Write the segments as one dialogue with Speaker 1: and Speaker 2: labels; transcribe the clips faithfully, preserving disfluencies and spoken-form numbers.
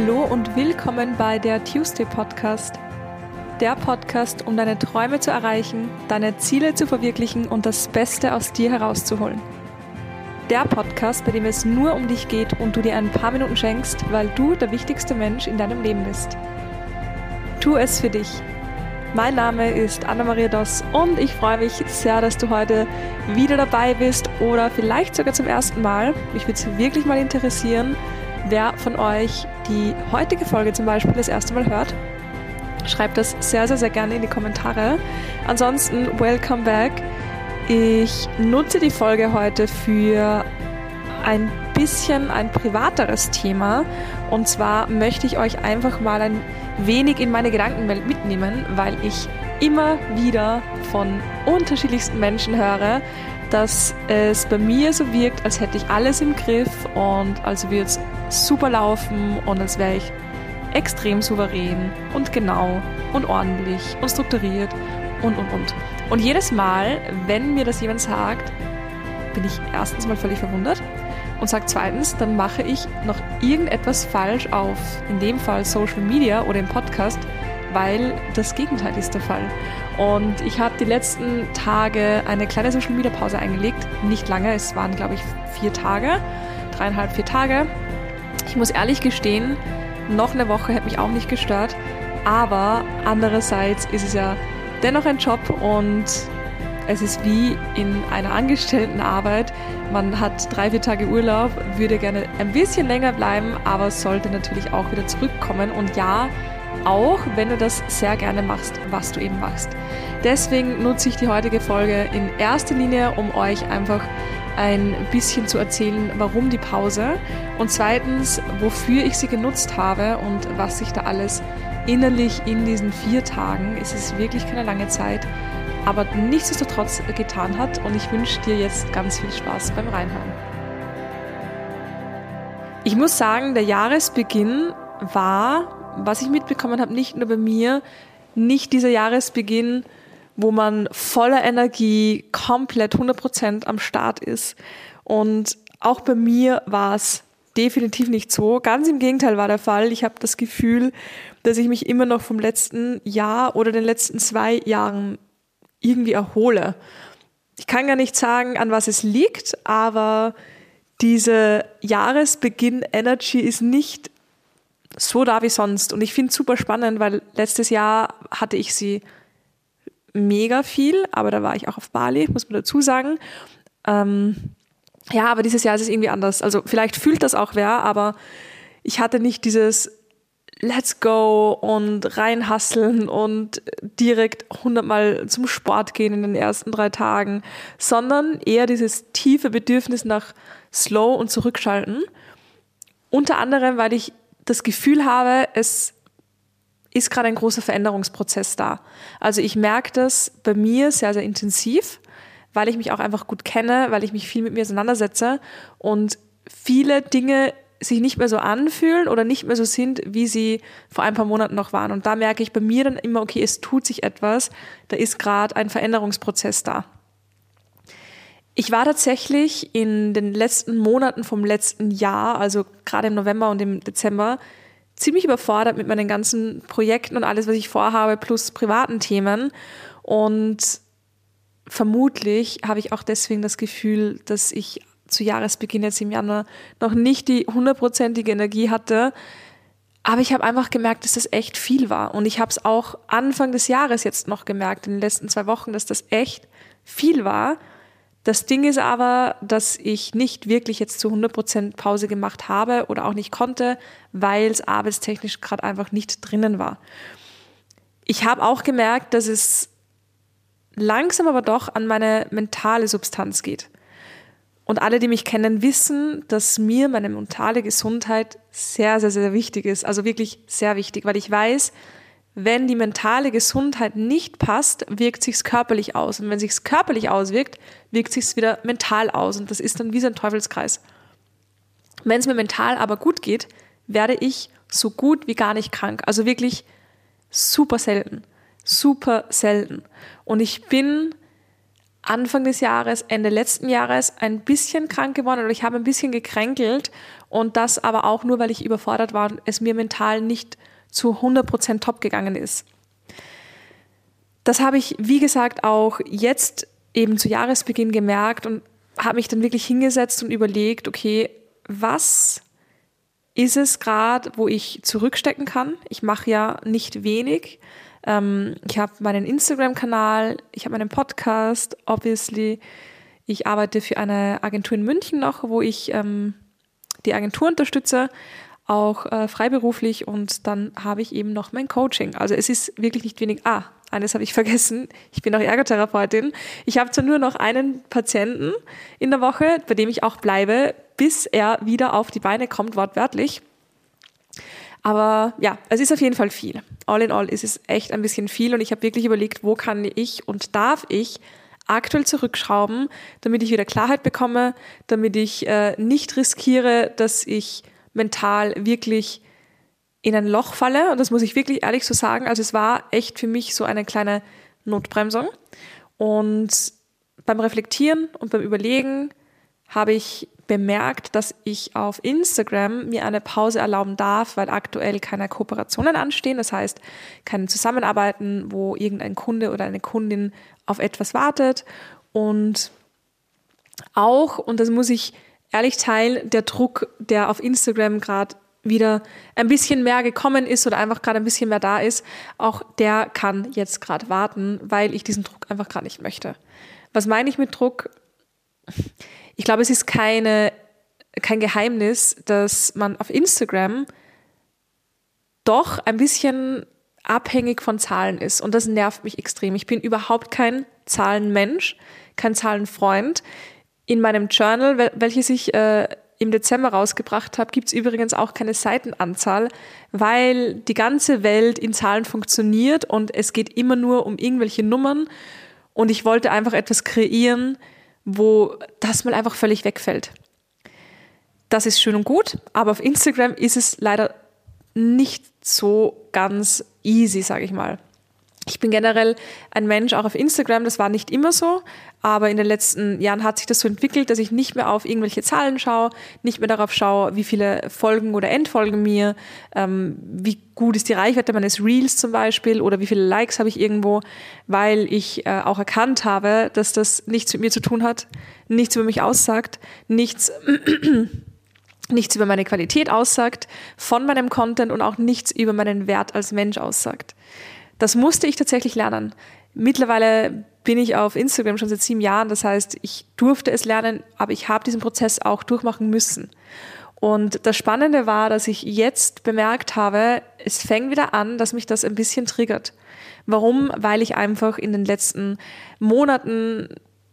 Speaker 1: Hallo und willkommen bei der Tuesday Podcast. Der Podcast, um deine Träume zu erreichen, deine Ziele zu verwirklichen und das Beste aus dir herauszuholen. Der Podcast, bei dem es nur um dich geht und du dir ein paar Minuten schenkst, weil du der wichtigste Mensch in deinem Leben bist. Tu es für dich. Mein Name ist Anna-Maria Doss und ich freue mich sehr, dass du heute wieder dabei bist oder vielleicht sogar zum ersten Mal. Mich würde es wirklich mal interessieren, wer von euch die heutige Folge zum Beispiel das erste Mal hört. Schreibt das sehr, sehr, sehr gerne in die Kommentare. Ansonsten, welcome back. Ich nutze die Folge heute für ein bisschen ein privateres Thema. Und zwar möchte ich euch einfach mal ein wenig in meine Gedankenwelt mitnehmen, weil ich immer wieder von unterschiedlichsten Menschen höre, dass es bei mir so wirkt, als hätte ich alles im Griff und als würde es super laufen und als wäre ich extrem souverän und genau und ordentlich und strukturiert und, und, und. Und jedes Mal, wenn mir das jemand sagt, bin ich erstens mal völlig verwundert und sage zweitens, dann mache ich noch irgendetwas falsch auf, in dem Fall Social Media oder im Podcast, weil das Gegenteil ist der Fall. Und ich habe die letzten Tage eine kleine Social Media Pause eingelegt. Nicht lange, es waren glaube ich vier Tage, dreieinhalb, vier Tage. Ich muss ehrlich gestehen, noch eine Woche hätte mich auch nicht gestört. Aber andererseits ist es ja dennoch ein Job und es ist wie in einer Angestelltenarbeit. Man hat drei, vier Tage Urlaub, würde gerne ein bisschen länger bleiben, aber sollte natürlich auch wieder zurückkommen. Und ja, auch wenn du das sehr gerne machst, was du eben machst. Deswegen nutze ich die heutige Folge in erster Linie, um euch einfach ein bisschen zu erzählen, warum die Pause und zweitens, wofür ich sie genutzt habe und was sich da alles innerlich in diesen vier Tagen, es ist wirklich keine lange Zeit, aber nichtsdestotrotz getan hat und ich wünsche dir jetzt ganz viel Spaß beim Reinhören. Ich muss sagen, der Jahresbeginn war, was ich mitbekommen habe, nicht nur bei mir, nicht dieser Jahresbeginn, wo man voller Energie komplett hundert Prozent am Start ist. Und auch bei mir war es definitiv nicht so. Ganz im Gegenteil war der Fall. Ich habe das Gefühl, dass ich mich immer noch vom letzten Jahr oder den letzten zwei Jahren irgendwie erhole. Ich kann gar nicht sagen, an was es liegt, aber diese Jahresbeginn-Energy ist nicht so da wie sonst. Und ich finde es super spannend, weil letztes Jahr hatte ich sie mega viel, aber da war ich auch auf Bali, muss man dazu sagen. Ähm, ja, aber dieses Jahr ist es irgendwie anders. Also vielleicht fühlt das auch wer, aber ich hatte nicht dieses Let's go und reinhasseln und direkt hundertmal zum Sport gehen in den ersten drei Tagen, sondern eher dieses tiefe Bedürfnis nach Slow und Zurückschalten. Unter anderem, weil ich das Gefühl habe, es ist gerade ein großer Veränderungsprozess da. Also ich merke das bei mir sehr, sehr intensiv, weil ich mich auch einfach gut kenne, weil ich mich viel mit mir auseinandersetze und viele Dinge sich nicht mehr so anfühlen oder nicht mehr so sind, wie sie vor ein paar Monaten noch waren. Und da merke ich bei mir dann immer, okay, es tut sich etwas, da ist gerade ein Veränderungsprozess da. Ich war tatsächlich in den letzten Monaten vom letzten Jahr, also gerade im November und im Dezember, ziemlich überfordert mit meinen ganzen Projekten und alles, was ich vorhabe, plus privaten Themen. Und vermutlich habe ich auch deswegen das Gefühl, dass ich zu Jahresbeginn jetzt im Januar noch nicht die hundertprozentige Energie hatte. Aber ich habe einfach gemerkt, dass das echt viel war. Und ich habe es auch Anfang des Jahres jetzt noch gemerkt, in den letzten zwei Wochen, dass das echt viel war. Das Ding ist aber, dass ich nicht wirklich jetzt zu hundert Prozent Pause gemacht habe oder auch nicht konnte, weil es arbeitstechnisch gerade einfach nicht drinnen war. Ich habe auch gemerkt, dass es langsam aber doch an meine mentale Substanz geht. Und alle, die mich kennen, wissen, dass mir meine mentale Gesundheit sehr, sehr, sehr wichtig ist. Also wirklich sehr wichtig, weil ich weiß, wenn die mentale Gesundheit nicht passt, wirkt sich's körperlich aus. Und wenn sich's körperlich auswirkt, wirkt sich's wieder mental aus. Und das ist dann wie so ein Teufelskreis. Wenn es mir mental aber gut geht, werde ich so gut wie gar nicht krank. Also wirklich super selten. Super selten. Und ich bin Anfang des Jahres, Ende letzten Jahres ein bisschen krank geworden oder ich habe ein bisschen gekränkelt und das aber auch nur, weil ich überfordert war und es mir mental nicht zu hundert Prozent top gegangen ist. Das habe ich, wie gesagt, auch jetzt eben zu Jahresbeginn gemerkt und habe mich dann wirklich hingesetzt und überlegt, okay, was ist es gerade, wo ich zurückstecken kann? Ich mache ja nicht wenig. Ich habe meinen Instagram-Kanal, ich habe meinen Podcast, obviously. Ich arbeite für eine Agentur in München noch, wo ich ähm, die Agentur unterstütze, auch äh, freiberuflich. Und dann habe ich eben noch mein Coaching. Also es ist wirklich nicht wenig. Ah, eines habe ich vergessen. Ich bin auch Ergotherapeutin. Ich habe zwar nur noch einen Patienten in der Woche, bei dem ich auch bleibe, bis er wieder auf die Beine kommt, wortwörtlich. Aber ja, es ist auf jeden Fall viel. All in all ist es echt ein bisschen viel und ich habe wirklich überlegt, wo kann ich und darf ich aktuell zurückschrauben, damit ich wieder Klarheit bekomme, damit ich äh, nicht riskiere, dass ich mental wirklich in ein Loch falle. Und das muss ich wirklich ehrlich so sagen. Also es war echt für mich so eine kleine Notbremsung. Und beim Reflektieren und beim Überlegen habe ich bemerkt, dass ich auf Instagram mir eine Pause erlauben darf, weil aktuell keine Kooperationen anstehen. Das heißt, kein Zusammenarbeiten, wo irgendein Kunde oder eine Kundin auf etwas wartet. Und auch, und das muss ich ehrlich teilen, der Druck, der auf Instagram gerade wieder ein bisschen mehr gekommen ist oder einfach gerade ein bisschen mehr da ist, auch der kann jetzt gerade warten, weil ich diesen Druck einfach gerade nicht möchte. Was meine ich mit Druck? Ich glaube, es ist keine, kein Geheimnis, dass man auf Instagram doch ein bisschen abhängig von Zahlen ist. Und das nervt mich extrem. Ich bin überhaupt kein Zahlenmensch, kein Zahlenfreund. In meinem Journal, welches ich äh, im Dezember rausgebracht habe, gibt es übrigens auch keine Seitenanzahl, weil die ganze Welt in Zahlen funktioniert und es geht immer nur um irgendwelche Nummern. Und ich wollte einfach etwas kreieren, wo das mal einfach völlig wegfällt. Das ist schön und gut, aber auf Instagram ist es leider nicht so ganz easy, sage ich mal. Ich bin generell ein Mensch, auch auf Instagram, das war nicht immer so, aber in den letzten Jahren hat sich das so entwickelt, dass ich nicht mehr auf irgendwelche Zahlen schaue, nicht mehr darauf schaue, wie viele Folgen oder Endfolgen mir, ähm, wie gut ist die Reichweite meines Reels zum Beispiel oder wie viele Likes habe ich irgendwo, weil ich äh, auch erkannt habe, dass das nichts mit mir zu tun hat, nichts über mich aussagt, nichts... nichts über meine Qualität aussagt, von meinem Content und auch nichts über meinen Wert als Mensch aussagt. Das musste ich tatsächlich lernen. Mittlerweile bin ich auf Instagram schon seit sieben Jahren, das heißt, ich durfte es lernen, aber ich habe diesen Prozess auch durchmachen müssen. Und das Spannende war, dass ich jetzt bemerkt habe, es fängt wieder an, dass mich das ein bisschen triggert. Warum? Weil ich einfach in den letzten Monaten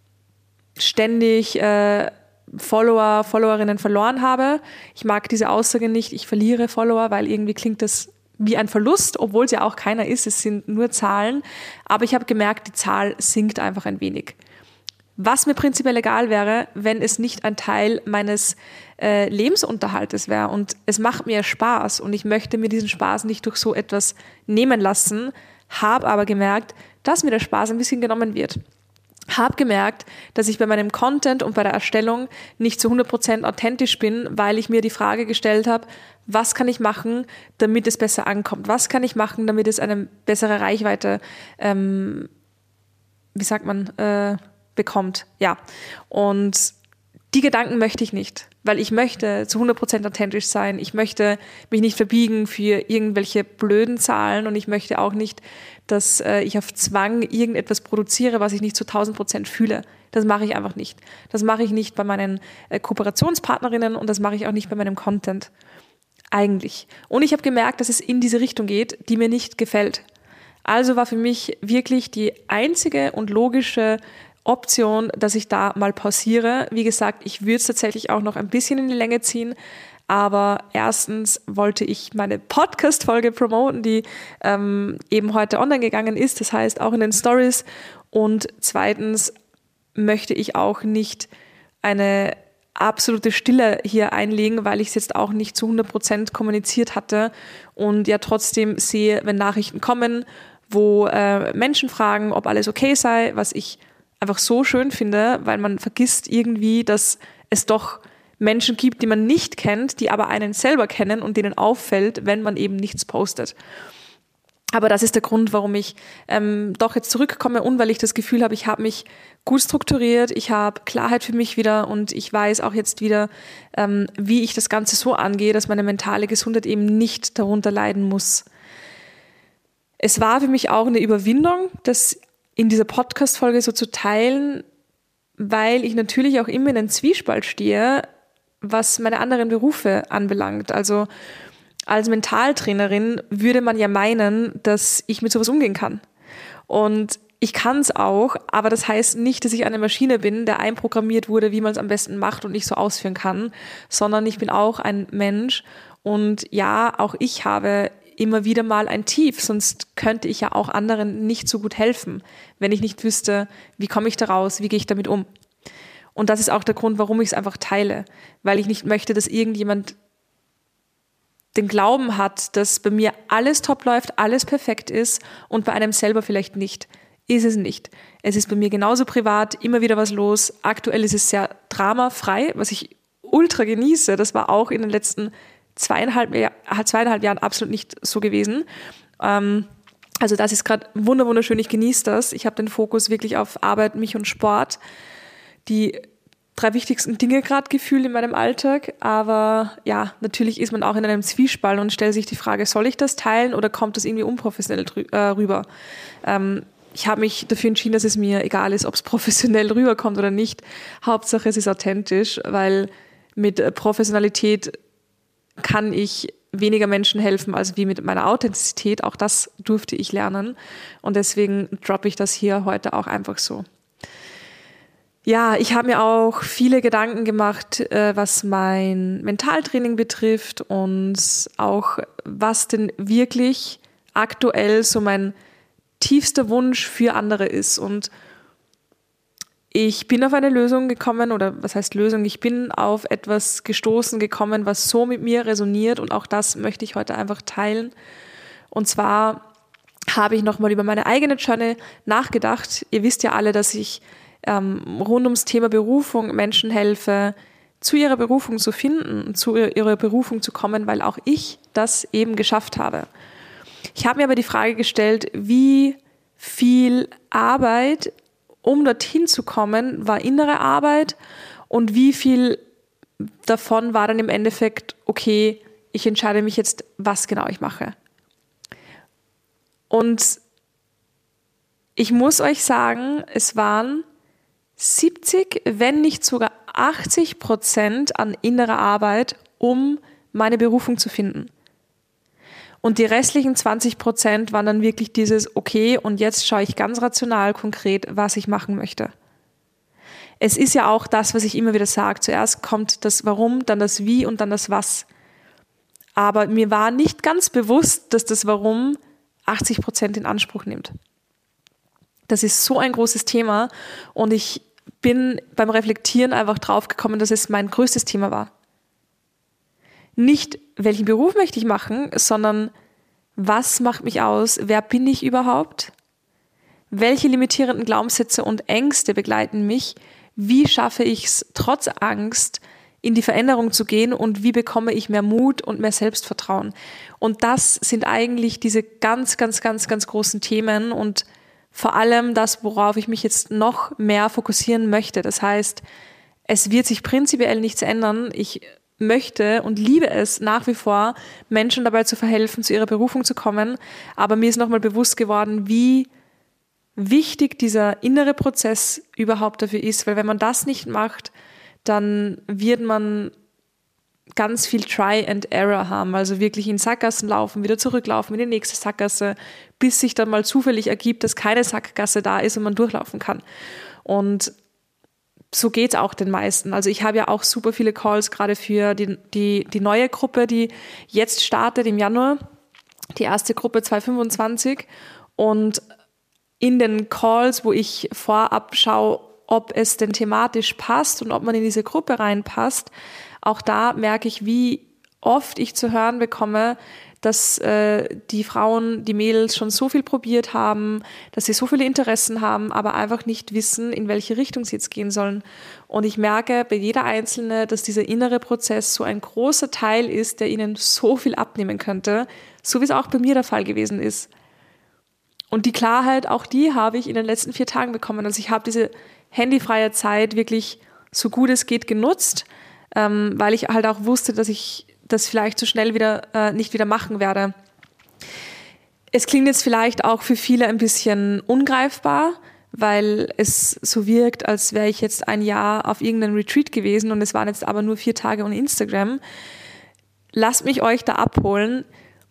Speaker 1: ständig äh, Follower, Followerinnen verloren habe. Ich mag diese Aussage nicht, ich verliere Follower, weil irgendwie klingt das wie ein Verlust, obwohl es ja auch keiner ist, es sind nur Zahlen. Aber ich habe gemerkt, die Zahl sinkt einfach ein wenig. Was mir prinzipiell egal wäre, wenn es nicht ein Teil meines äh, Lebensunterhaltes wäre. Und es macht mir Spaß und ich möchte mir diesen Spaß nicht durch so etwas nehmen lassen, habe aber gemerkt, dass mir der Spaß ein bisschen genommen wird. Habe gemerkt, dass ich bei meinem Content und bei der Erstellung nicht zu hundert Prozent authentisch bin, weil ich mir die Frage gestellt habe, was kann ich machen, damit es besser ankommt? Was kann ich machen, damit es eine bessere Reichweite, ähm, wie sagt man, äh, bekommt? Ja, und die Gedanken möchte ich nicht, weil ich möchte zu hundert Prozent authentisch sein. Ich möchte mich nicht verbiegen für irgendwelche blöden Zahlen und ich möchte auch nicht, dass äh, ich auf Zwang irgendetwas produziere, was ich nicht zu tausend Prozent fühle. Das mache ich einfach nicht. Das mache ich nicht bei meinen äh, Kooperationspartnerinnen und das mache ich auch nicht bei meinem Content. Eigentlich. Und ich habe gemerkt, dass es in diese Richtung geht, die mir nicht gefällt. Also war für mich wirklich die einzige und logische Option, dass ich da mal pausiere. Wie gesagt, ich würde es tatsächlich auch noch ein bisschen in die Länge ziehen, aber erstens wollte ich meine Podcast-Folge promoten, die ähm, eben heute online gegangen ist, das heißt auch in den Stories, und zweitens möchte ich auch nicht eine absolute Stille hier einlegen, weil ich es jetzt auch nicht zu hundert Prozent kommuniziert hatte und ja trotzdem sehe, wenn Nachrichten kommen, wo äh, Menschen fragen, ob alles okay sei, was ich einfach so schön finde, weil man vergisst irgendwie, dass es doch Menschen gibt, die man nicht kennt, die aber einen selber kennen und denen auffällt, wenn man eben nichts postet. Aber das ist der Grund, warum ich ähm, doch jetzt zurückkomme und weil ich das Gefühl habe, ich habe mich gut strukturiert, ich habe Klarheit für mich wieder und ich weiß auch jetzt wieder, ähm, wie ich das Ganze so angehe, dass meine mentale Gesundheit eben nicht darunter leiden muss. Es war für mich auch eine Überwindung, das in dieser Podcast-Folge so zu teilen, weil ich natürlich auch immer in einem Zwiespalt stehe, was meine anderen Berufe anbelangt. Also als Mentaltrainerin würde man ja meinen, dass ich mit sowas umgehen kann. Und ich kann es auch, aber das heißt nicht, dass ich eine Maschine bin, der einprogrammiert wurde, wie man es am besten macht und nicht so ausführen kann, sondern ich bin auch ein Mensch und ja, auch ich habe immer wieder mal ein Tief, sonst könnte ich ja auch anderen nicht so gut helfen, wenn ich nicht wüsste, wie komme ich da raus, wie gehe ich damit um. Und das ist auch der Grund, warum ich es einfach teile, weil ich nicht möchte, dass irgendjemand den Glauben hat, dass bei mir alles top läuft, alles perfekt ist und bei einem selber vielleicht nicht. Ist es nicht. Es ist bei mir genauso privat, immer wieder was los. Aktuell ist es sehr dramafrei, was ich ultra genieße. Das war auch in den letzten zweieinhalb, zweieinhalb Jahren absolut nicht so gewesen. Also das ist gerade wunderschön, ich genieße das. Ich habe den Fokus wirklich auf Arbeit, mich und Sport. Die drei wichtigsten Dinge gerade gefühlt in meinem Alltag, aber ja, natürlich ist man auch in einem Zwiespalt und stellt sich die Frage, soll ich das teilen oder kommt das irgendwie unprofessionell drü- äh, rüber? Ähm, ich habe mich dafür entschieden, dass es mir egal ist, ob es professionell rüberkommt oder nicht. Hauptsache es ist authentisch, weil mit Professionalität kann ich weniger Menschen helfen als wie mit meiner Authentizität. Auch das durfte ich lernen und deswegen droppe ich das hier heute auch einfach so. Ja, ich habe mir auch viele Gedanken gemacht, äh, was mein Mentaltraining betrifft und auch was denn wirklich aktuell so mein tiefster Wunsch für andere ist. Und ich bin auf eine Lösung gekommen, oder was heißt Lösung? Ich bin auf etwas gestoßen gekommen, was so mit mir resoniert und auch das möchte ich heute einfach teilen. Und zwar habe ich nochmal über meine eigene Journey nachgedacht. Ihr wisst ja alle, dass ich Ähm, rund ums Thema Berufung Menschen helfe, zu ihrer Berufung zu finden, zu ihrer Berufung zu kommen, weil auch ich das eben geschafft habe. Ich habe mir aber die Frage gestellt, wie viel Arbeit, um dorthin zu kommen, war innere Arbeit und wie viel davon war dann im Endeffekt, okay, ich entscheide mich jetzt, was genau ich mache. Und ich muss euch sagen, es waren siebzig, wenn nicht sogar achtzig Prozent an innerer Arbeit, um meine Berufung zu finden. Und die restlichen zwanzig Prozent waren dann wirklich dieses, okay, und jetzt schaue ich ganz rational konkret, was ich machen möchte. Es ist ja auch das, was ich immer wieder sage. Zuerst kommt das Warum, dann das Wie und dann das Was. Aber mir war nicht ganz bewusst, dass das Warum achtzig Prozent in Anspruch nimmt. Das ist so ein großes Thema und ich bin beim Reflektieren einfach draufgekommen, dass es mein größtes Thema war. Nicht, welchen Beruf möchte ich machen, sondern was macht mich aus? Wer bin ich überhaupt? Welche limitierenden Glaubenssätze und Ängste begleiten mich? Wie schaffe ich es, trotz Angst in die Veränderung zu gehen und wie bekomme ich mehr Mut und mehr Selbstvertrauen? Und das sind eigentlich diese ganz, ganz, ganz, ganz großen Themen und vor allem das, worauf ich mich jetzt noch mehr fokussieren möchte. Das heißt, es wird sich prinzipiell nichts ändern. Ich möchte und liebe es nach wie vor, Menschen dabei zu verhelfen, zu ihrer Berufung zu kommen. Aber mir ist nochmal bewusst geworden, wie wichtig dieser innere Prozess überhaupt dafür ist. Weil wenn man das nicht macht, dann wird man ganz viel Try and Error haben, also wirklich in Sackgassen laufen, wieder zurücklaufen in die nächste Sackgasse, bis sich dann mal zufällig ergibt, dass keine Sackgasse da ist und man durchlaufen kann. Und so geht's auch den meisten. Also ich habe ja auch super viele Calls gerade für die, die, die neue Gruppe, die jetzt startet im Januar, die erste Gruppe zweitausendfünfundzwanzig. Und in den Calls, wo ich vorab schaue, ob es denn thematisch passt und ob man in diese Gruppe reinpasst, auch da merke ich, wie oft ich zu hören bekomme, dass äh, die Frauen, die Mädels schon so viel probiert haben, dass sie so viele Interessen haben, aber einfach nicht wissen, in welche Richtung sie jetzt gehen sollen. Und ich merke bei jeder Einzelne, dass dieser innere Prozess so ein großer Teil ist, der ihnen so viel abnehmen könnte, so wie es auch bei mir der Fall gewesen ist. Und die Klarheit, auch die habe ich in den letzten vier Tagen bekommen. Also ich habe diese handyfreie Zeit wirklich so gut es geht genutzt, ähm, weil ich halt auch wusste, dass ich das vielleicht so schnell wieder äh, nicht wieder machen werde. Es klingt jetzt vielleicht auch für viele ein bisschen ungreifbar, weil es so wirkt, als wäre ich jetzt ein Jahr auf irgendeinem Retreat gewesen und es waren jetzt aber nur vier Tage ohne Instagram. Lasst mich euch da abholen.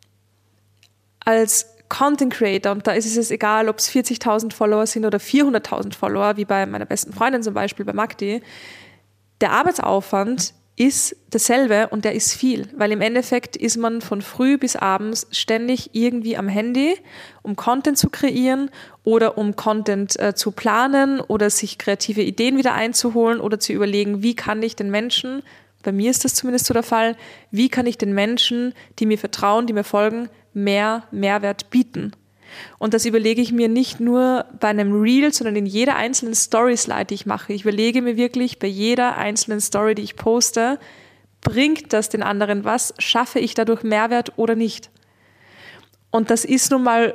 Speaker 1: Als Content Creator, und da ist es jetzt egal, ob es vierzigtausend Follower sind oder vierhunderttausend Follower, wie bei meiner besten Freundin zum Beispiel, bei Magdi, der Arbeitsaufwand ist dasselbe und der ist viel, weil im Endeffekt ist man von früh bis abends ständig irgendwie am Handy, um Content zu kreieren oder um Content äh, zu planen oder sich kreative Ideen wieder einzuholen oder zu überlegen, wie kann ich den Menschen, bei mir ist das zumindest so der Fall, wie kann ich den Menschen, die mir vertrauen, die mir folgen, mehr Mehrwert bieten. Und das überlege ich mir nicht nur bei einem Reel, sondern in jeder einzelnen Story-Slide, die ich mache. Ich überlege mir wirklich bei jeder einzelnen Story, die ich poste, bringt das den anderen was? Schaffe ich dadurch Mehrwert oder nicht? Und das ist nun mal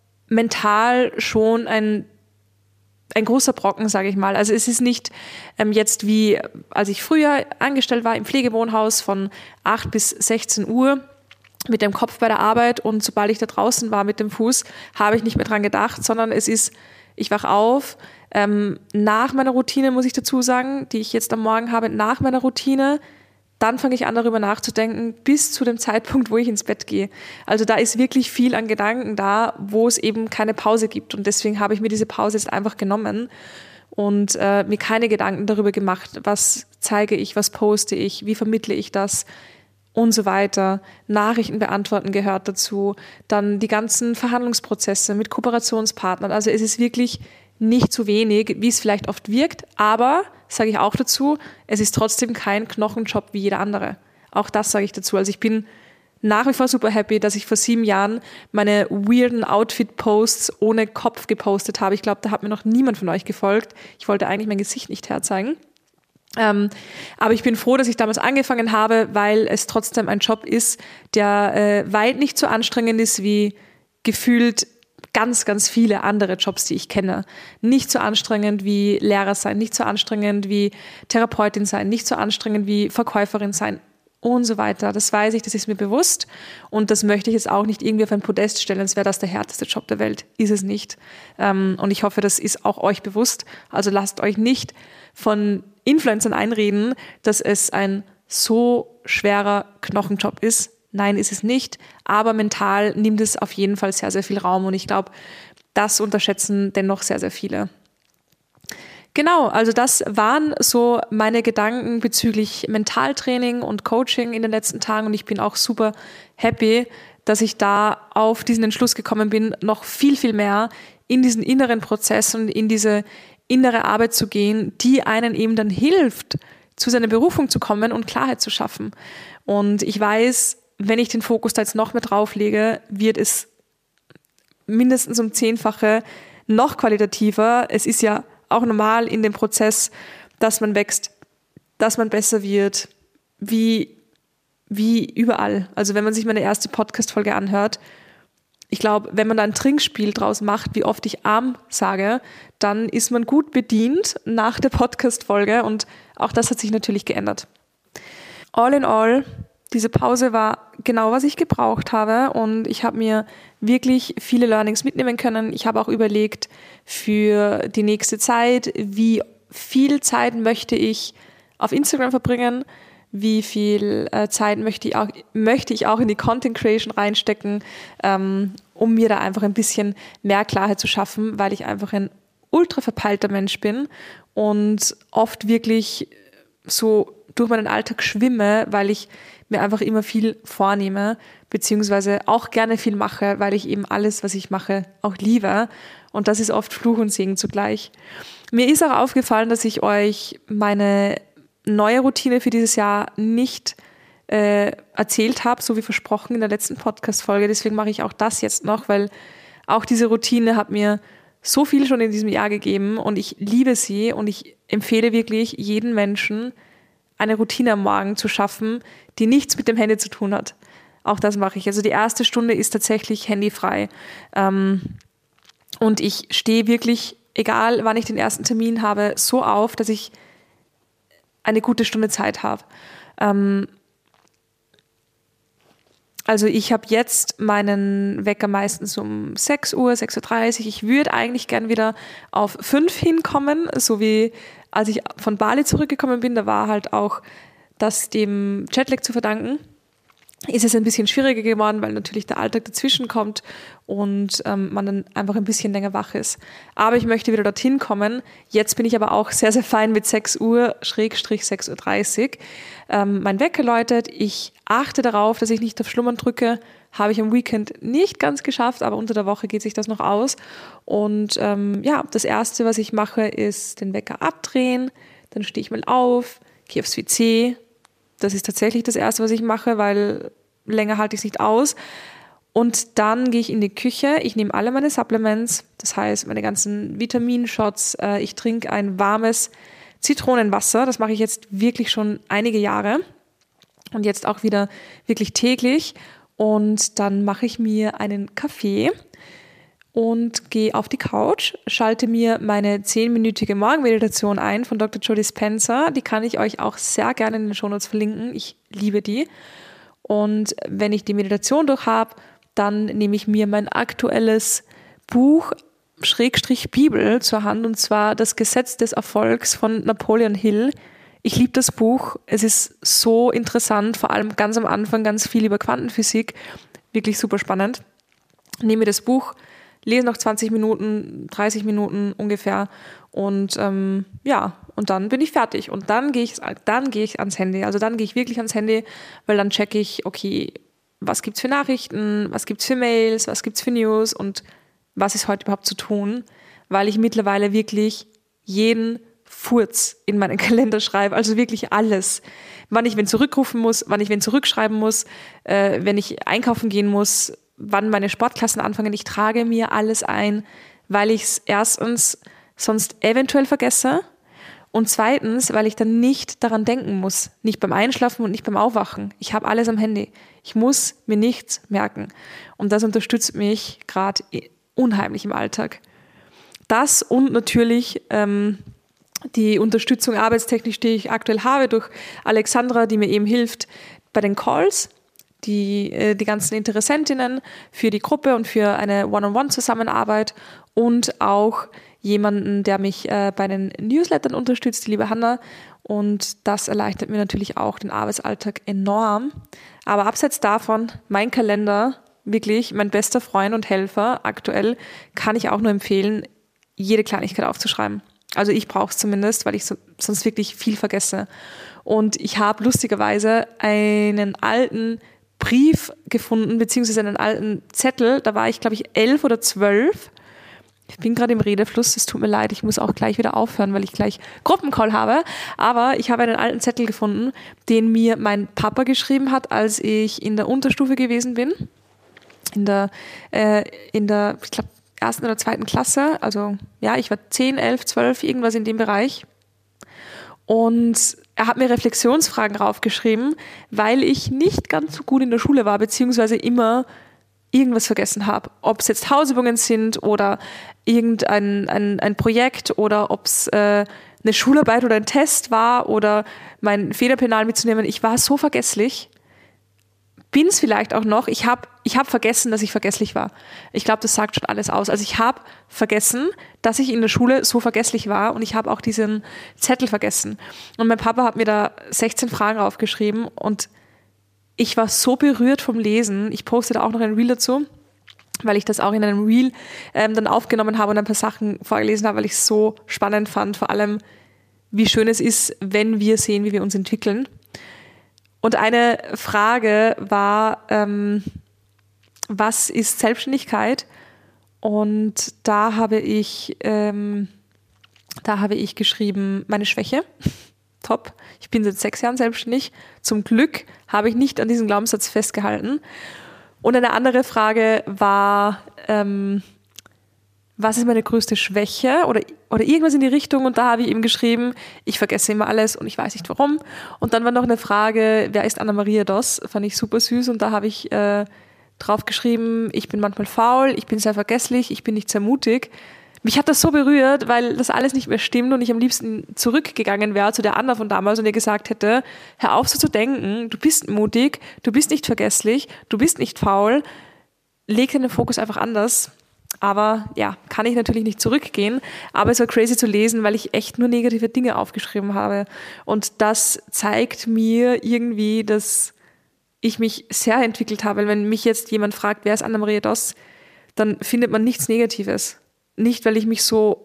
Speaker 1: mental schon ein, ein großer Brocken, sage ich mal. Also es ist nicht ähm, jetzt wie, als ich früher angestellt war im Pflegewohnhaus von acht bis sechzehn Uhr, mit dem Kopf bei der Arbeit und sobald ich da draußen war mit dem Fuß, habe ich nicht mehr dran gedacht, sondern es ist, ich wach auf, ähm, nach meiner Routine, muss ich dazu sagen, die ich jetzt am Morgen habe, nach meiner Routine, dann fange ich an, darüber nachzudenken, bis zu dem Zeitpunkt, wo ich ins Bett gehe. Also da ist wirklich viel an Gedanken da, wo es eben keine Pause gibt und deswegen habe ich mir diese Pause jetzt einfach genommen und äh, mir keine Gedanken darüber gemacht, was zeige ich, was poste ich, wie vermittle ich das, und so weiter. Nachrichten beantworten gehört dazu. Dann die ganzen Verhandlungsprozesse mit Kooperationspartnern. Also es ist wirklich nicht zu wenig, wie es vielleicht oft wirkt. Aber, sage ich auch dazu, es ist trotzdem kein Knochenjob wie jeder andere. Auch das sage ich dazu. Also ich bin nach wie vor super happy, dass ich vor sieben Jahren meine weirden Outfit-Posts ohne Kopf gepostet habe. Ich glaube, da hat mir noch niemand von euch gefolgt. Ich wollte eigentlich mein Gesicht nicht herzeigen. Ähm, aber ich bin froh, dass ich damals angefangen habe, weil es trotzdem ein Job ist, der äh, weit nicht so anstrengend ist wie gefühlt ganz, ganz viele andere Jobs, die ich kenne. Nicht so anstrengend wie Lehrer sein, nicht so anstrengend wie Therapeutin sein, nicht so anstrengend wie Verkäuferin sein und so weiter. Das weiß ich, das ist mir bewusst und das möchte ich jetzt auch nicht irgendwie auf ein Podest stellen, als wäre das der härteste Job der Welt. Ist es nicht. Ähm, und ich hoffe, das ist auch euch bewusst. Also lasst euch nicht von Influencern einreden, dass es ein so schwerer Knochenjob ist. Nein, ist es nicht. Aber mental nimmt es auf jeden Fall sehr, sehr viel Raum. Und ich glaube, das unterschätzen dennoch sehr, sehr viele. Genau, also das waren so meine Gedanken bezüglich Mentaltraining und Coaching in den letzten Tagen. Und ich bin auch super happy, dass ich da auf diesen Entschluss gekommen bin, noch viel, viel mehr in diesen inneren Prozess und in diese innere Arbeit zu gehen, die einen eben dann hilft, zu seiner Berufung zu kommen und Klarheit zu schaffen. Und ich weiß, wenn ich den Fokus da jetzt noch mehr drauf lege, wird es mindestens um zehnfache noch qualitativer. Es ist ja auch normal in dem Prozess, dass man wächst, dass man besser wird, wie, wie überall. Also wenn man sich meine erste Podcast-Folge anhört, ich glaube, wenn man da ein Trinkspiel draus macht, wie oft ich arm sage, dann ist man gut bedient nach der Podcast-Folge und auch das hat sich natürlich geändert. All in all, diese Pause war genau, was ich gebraucht habe und ich habe mir wirklich viele Learnings mitnehmen können. Ich habe auch überlegt für die nächste Zeit, wie viel Zeit möchte ich auf Instagram verbringen, wie viel äh, Zeit möchte ich, auch, möchte ich auch in die Content Creation reinstecken, ähm, um mir da einfach ein bisschen mehr Klarheit zu schaffen, weil ich einfach ein ultra verpeilter Mensch bin und oft wirklich so durch meinen Alltag schwimme, weil ich mir einfach immer viel vornehme, beziehungsweise auch gerne viel mache, weil ich eben alles, was ich mache, auch liebe. Und das ist oft Fluch und Segen zugleich. Mir ist auch aufgefallen, dass ich euch meine neue Routine für dieses Jahr nicht äh, erzählt habe, so wie versprochen in der letzten Podcast-Folge. Deswegen mache ich auch das jetzt noch, weil auch diese Routine hat mir so viel schon in diesem Jahr gegeben und ich liebe sie und ich empfehle wirklich jeden Menschen, eine Routine am Morgen zu schaffen, die nichts mit dem Handy zu tun hat. Auch das mache ich. Also die erste Stunde ist tatsächlich handyfrei. Ähm, und ich stehe wirklich, egal wann ich den ersten Termin habe, so auf, dass ich eine gute Stunde Zeit habe. Ähm, also ich habe jetzt meinen Wecker meistens um sechs Uhr, sechs Uhr dreißig. Ich würde eigentlich gern wieder auf fünf hinkommen, so wie als ich von Bali zurückgekommen bin, da war halt auch das dem Jetlag zu verdanken. Ist es ein bisschen schwieriger geworden, weil natürlich der Alltag dazwischen kommt und ähm, man dann einfach ein bisschen länger wach ist. Aber ich möchte wieder dorthin kommen. Jetzt bin ich aber auch sehr, sehr fein mit sechs Uhr, Schrägstrich sechs Uhr dreißig. Ähm, mein Wecker läutet. Ich achte darauf, dass ich nicht auf Schlummern drücke. Habe ich am Weekend nicht ganz geschafft, aber unter der Woche geht sich das noch aus. Und ähm, ja, das Erste, was ich mache, ist den Wecker abdrehen. Dann stehe ich mal auf, gehe aufs W C. Das ist tatsächlich das Erste, was ich mache, weil länger halte ich es nicht aus. Und dann gehe ich in die Küche. Ich nehme alle meine Supplements, das heißt meine ganzen Vitaminshots. Ich trinke ein warmes Zitronenwasser. Das mache ich jetzt wirklich schon einige Jahre und jetzt auch wieder wirklich täglich. Und dann mache ich mir einen Kaffee und gehe auf die Couch, schalte mir meine zehnminütige Morgenmeditation ein von Doktor Joe Dispenza. Die kann ich euch auch sehr gerne in den Shownotes verlinken. Ich liebe die. Und wenn ich die Meditation durch habe, dann nehme ich mir mein aktuelles Buch Schrägstrich Bibel zur Hand, und zwar Das Gesetz des Erfolgs von Napoleon Hill. Ich liebe das Buch. Es ist so interessant, vor allem ganz am Anfang ganz viel über Quantenphysik. Wirklich super spannend. Nehme das Buch, lese noch zwanzig Minuten, dreißig Minuten ungefähr und ähm, ja, und dann bin ich fertig. Und dann gehe ich, dann gehe ich ans Handy. Also dann gehe ich wirklich ans Handy, weil dann checke ich, okay, was gibt's für Nachrichten, was gibt's für Mails, was gibt's für News und was ist heute überhaupt zu tun, weil ich mittlerweile wirklich jeden Furz in meinen Kalender schreibe, also wirklich alles. Wann ich wen zurückrufen muss, wann ich wen zurückschreiben muss, äh, wenn ich einkaufen gehen muss, wann meine Sportklassen anfangen. Ich trage mir alles ein, weil ich es erstens sonst eventuell vergesse und zweitens, weil ich dann nicht daran denken muss. Nicht beim Einschlafen und nicht beim Aufwachen. Ich habe alles am Handy. Ich muss mir nichts merken. Und das unterstützt mich gerade unheimlich im Alltag. Das und natürlich ähm, die Unterstützung arbeitstechnisch, die ich aktuell habe durch Alexandra, die mir eben hilft bei den Calls, die, die ganzen Interessentinnen für die Gruppe und für eine One-on-One-Zusammenarbeit und auch jemanden, der mich äh, bei den Newslettern unterstützt, die liebe Hanna. Und das erleichtert mir natürlich auch den Arbeitsalltag enorm. Aber abseits davon, mein Kalender, wirklich mein bester Freund und Helfer aktuell, kann ich auch nur empfehlen, jede Kleinigkeit aufzuschreiben. Also ich brauche es zumindest, weil ich so, sonst wirklich viel vergesse. Und ich habe lustigerweise einen alten Brief gefunden, beziehungsweise einen alten Zettel. Da war ich, glaube ich, elf oder zwölf. Ich bin gerade im Redefluss, es tut mir leid, ich muss auch gleich wieder aufhören, weil ich gleich Gruppencall habe. Aber ich habe einen alten Zettel gefunden, den mir mein Papa geschrieben hat, als ich in der Unterstufe gewesen bin. In der, äh, in der, ich glaube, ersten oder zweiten Klasse. Also ja, ich war zehn, elf, zwölf, irgendwas in dem Bereich. Und er hat mir Reflexionsfragen raufgeschrieben, weil ich nicht ganz so gut in der Schule war, beziehungsweise immer irgendwas vergessen habe. Ob es jetzt Hausübungen sind oder irgendein ein, ein Projekt oder ob es äh, eine Schularbeit oder ein Test war oder mein Fehlerpenal mitzunehmen. Ich war so vergesslich. Bin es vielleicht auch noch. Ich habe ich hab vergessen, dass ich vergesslich war. Ich glaube, das sagt schon alles aus. Also ich habe vergessen, dass ich in der Schule so vergesslich war und ich habe auch diesen Zettel vergessen. Und mein Papa hat mir da sechzehn Fragen aufgeschrieben und ich war so berührt vom Lesen. Ich poste da auch noch ein Reel dazu, weil ich das auch in einem Reel ähm, dann aufgenommen habe und ein paar Sachen vorgelesen habe, weil ich es so spannend fand. Vor allem, wie schön es ist, wenn wir sehen, wie wir uns entwickeln. Und eine Frage war, ähm, was ist Selbstständigkeit? Und da habe ich, ähm, da habe ich geschrieben, meine Schwäche. top. Ich bin seit sechs Jahren selbstständig. Zum Glück habe ich nicht an diesem Glaubenssatz festgehalten. Und eine andere Frage war, ähm, was ist meine größte Schwäche oder, oder irgendwas in die Richtung. Und da habe ich ihm geschrieben, ich vergesse immer alles und ich weiß nicht warum. Und dann war noch eine Frage, wer ist Anna-Maria Doss? Fand ich super süß. Und da habe ich äh, drauf geschrieben, ich bin manchmal faul, ich bin sehr vergesslich, ich bin nicht sehr mutig. Mich hat das so berührt, weil das alles nicht mehr stimmt und ich am liebsten zurückgegangen wäre zu der Anna von damals und ihr gesagt hätte, hör auf so zu denken, du bist mutig, du bist nicht vergesslich, du bist nicht faul, leg deinen Fokus einfach anders. Aber ja, kann ich natürlich nicht zurückgehen, aber es war crazy zu lesen, weil ich echt nur negative Dinge aufgeschrieben habe und das zeigt mir irgendwie, dass ich mich sehr entwickelt habe. Wenn mich jetzt jemand fragt, wer ist Anna-Maria Doss, dann findet man nichts Negatives. Nicht, weil ich mich so,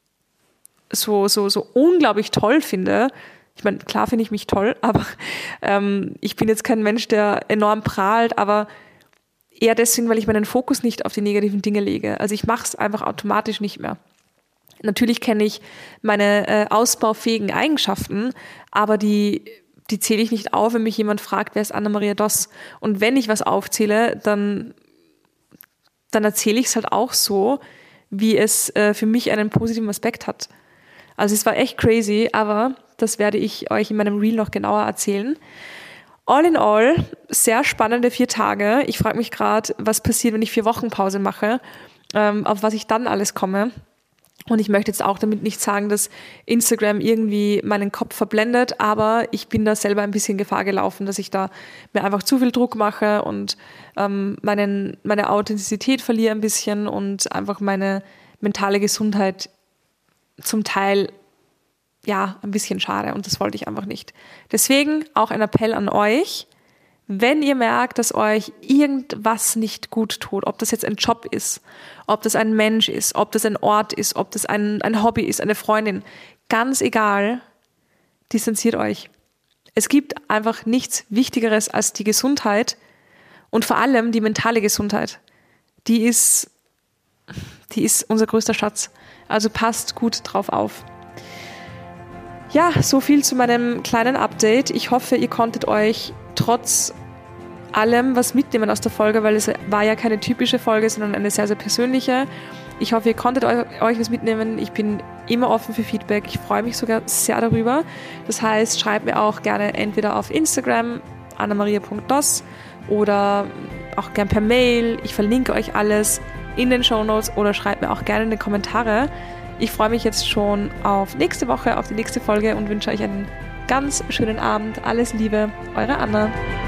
Speaker 1: so, so, so unglaublich toll finde. Ich meine, klar finde ich mich toll, aber ähm, ich bin jetzt kein Mensch, der enorm prahlt, aber eher deswegen, weil ich meinen Fokus nicht auf die negativen Dinge lege. Also ich mache es einfach automatisch nicht mehr. Natürlich kenne ich meine äh, ausbaufähigen Eigenschaften, aber die, die zähle ich nicht auf, wenn mich jemand fragt, wer ist Anna-Maria Doss? Und wenn ich was aufzähle, dann, dann erzähle ich es halt auch so, wie es äh, für mich einen positiven Aspekt hat. Also es war echt crazy, aber das werde ich euch in meinem Reel noch genauer erzählen. All in all, sehr spannende vier Tage. Ich frage mich gerade, was passiert, wenn ich vier Wochen Pause mache, ähm, auf was ich dann alles komme. Und ich möchte jetzt auch damit nicht sagen, dass Instagram irgendwie meinen Kopf verblendet, aber ich bin da selber ein bisschen Gefahr gelaufen, dass ich da mir einfach zu viel Druck mache und ähm, meinen, meine Authentizität verliere ein bisschen und einfach meine mentale Gesundheit zum Teil ja ein bisschen schade und das wollte ich einfach nicht. Deswegen auch ein Appell an euch, wenn ihr merkt, dass euch irgendwas nicht gut tut, ob das jetzt ein Job ist, ob das ein Mensch ist, ob das ein Ort ist, ob das ein, ein Hobby ist, eine Freundin, ganz egal, distanziert euch. Es gibt einfach nichts Wichtigeres als die Gesundheit und vor allem die mentale Gesundheit. Die ist, die ist unser größter Schatz. Also passt gut drauf auf. Ja, so viel zu meinem kleinen Update. Ich hoffe, ihr konntet euch trotz allem was mitnehmen aus der Folge, weil es war ja keine typische Folge, sondern eine sehr, sehr persönliche. Ich hoffe, ihr konntet euch was mitnehmen. Ich bin immer offen für Feedback. Ich freue mich sogar sehr darüber. Das heißt, schreibt mir auch gerne entweder auf Instagram annamaria punkt doss oder auch gerne per Mail. Ich verlinke euch alles in den Shownotes oder schreibt mir auch gerne in die Kommentare. Ich freue mich jetzt schon auf nächste Woche, auf die nächste Folge und wünsche euch einen ganz schönen Abend. Alles Liebe, eure Anna.